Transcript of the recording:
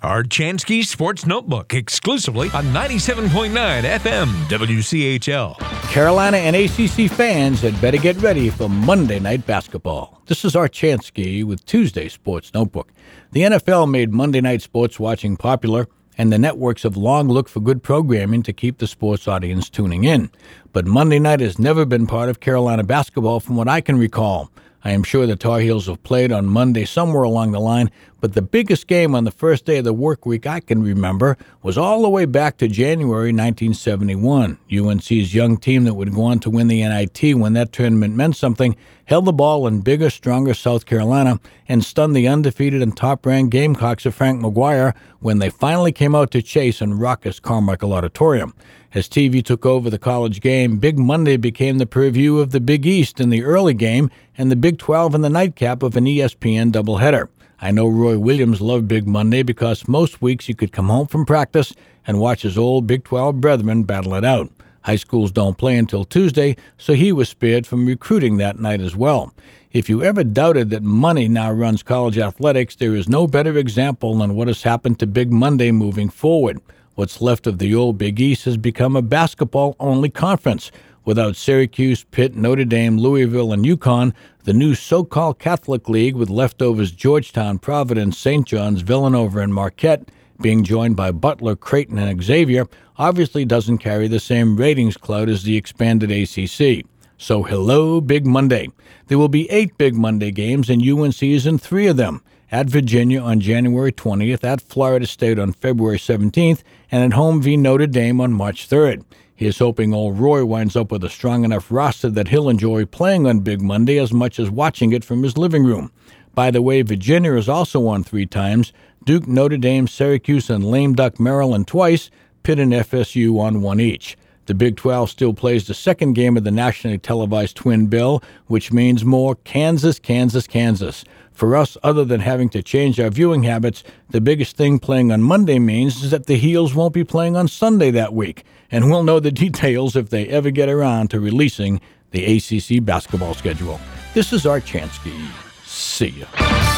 Art Chansky Sports Notebook, exclusively on 97.9 FM WCHL. Carolina and ACC fans had better get ready for Monday Night Basketball. This is Art Chansky with Tuesday Sports Notebook. The NFL made Monday night sports watching popular, and the networks have long looked for good programming to keep the sports audience tuning in. But Monday night has never been part of Carolina basketball from what I can recall. I am sure the Tar Heels have played on Monday somewhere along the line, but the biggest game on the first day of the work week I can remember was all the way back to January 1971. UNC's young team that would go on to win the NIT when that tournament meant something held the ball in bigger, stronger South Carolina and stunned the undefeated and top-ranked Gamecocks of Frank McGuire when they finally came out to chase in raucous Carmichael Auditorium. As TV took over the college game, Big Monday became the purview of the Big East in the early game and the Big 12 in the nightcap of an ESPN doubleheader. I know Roy Williams loved Big Monday because most weeks he could come home from practice and watch his old Big 12 brethren battle it out. High schools don't play until Tuesday, so he was spared from recruiting that night as well. If you ever doubted that money now runs college athletics, there is no better example than what has happened to Big Monday moving forward. What's left of the old Big East has become a basketball-only conference. Without Syracuse, Pitt, Notre Dame, Louisville, and UConn, the new so-called Catholic League with leftovers Georgetown, Providence, St. John's, Villanova, and Marquette, being joined by Butler, Creighton, and Xavier, obviously doesn't carry the same ratings clout as the expanded ACC. So hello, Big Monday. There will be 8 Big Monday games, and UNC is in 3 of them. At Virginia on January 20th, at Florida State on February 17th, and at home v. Notre Dame on March 3rd. He is hoping old Roy winds up with a strong enough roster that he'll enjoy playing on Big Monday as much as watching it from his living room. By the way, Virginia is also won 3 times, Duke, Notre Dame, Syracuse, and lame duck Maryland twice, Pitt and FSU won 1 each. The Big 12 still plays the second game of the nationally televised Twin Bill, which means more Kansas, Kansas, Kansas. For us, other than having to change our viewing habits, the biggest thing playing on Monday means is that the Heels won't be playing on Sunday that week, and we'll know the details if they ever get around to releasing the ACC basketball schedule. This is Art Chansky. See ya.